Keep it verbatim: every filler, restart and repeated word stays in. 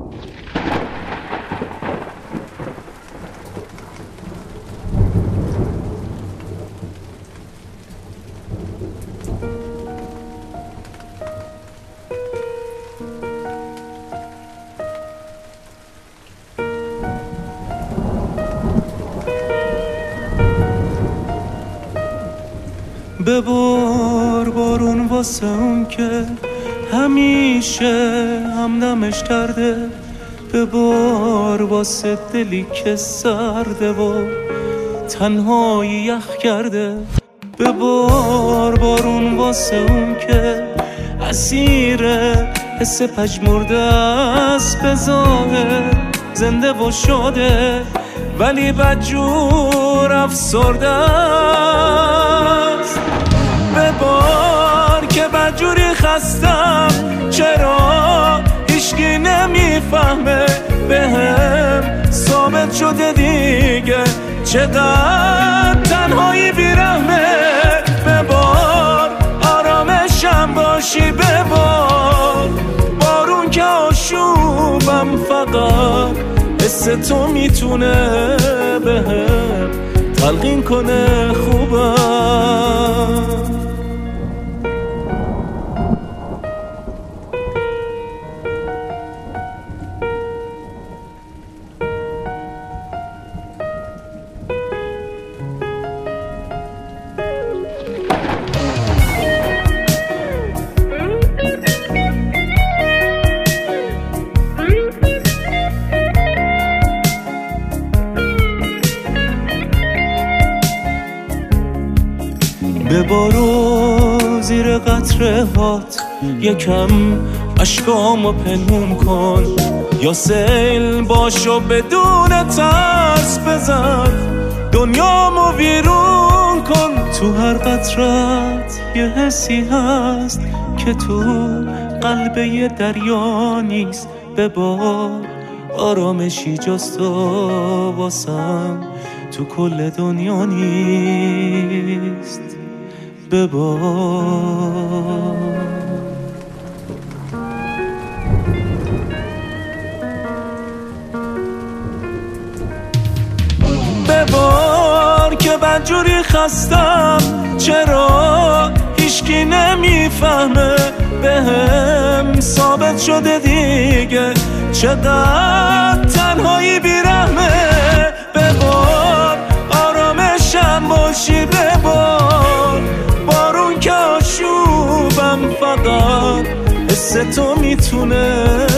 ببار بارون واسه اون که همیشه همدمش کرده، ببار واسه دلی که سرده و تنهایی یخ کرده، ببار بارون واسه اون که اسیر حس پژمرده است، به ظاهر زنده و شده ولی بدجور افسرده است. ببار که بدجوری خستم، چرا هیچکی نمیفهمه، بهم ثابت شده دیگه چقدر تنهایی بیرحمه. ببار آرامشم باشی، ببار بارون که آشوبم، فقط حس تو میتونه بهم تلقین کنه خوبم. ببارو زیر قطره هات، یکم اشکامو پنهون کن، یا سیل باشو بدون ترس بزن، دنیامو ویرون کن. تو هر قطرت یه حسی هست که تو قلب یه دریا نیست، ببار آرامشی جست و واسم تو کل دنیا نیست. ببار ببار که بدجوری خستم، چرا هیچکی نمیفهمه، بهم ثابت شده دیگه چقدر تنهایی بیرحمه. ببار آرامشم باشی، ببار بارون که آشوبم، فقط حس تو میتونه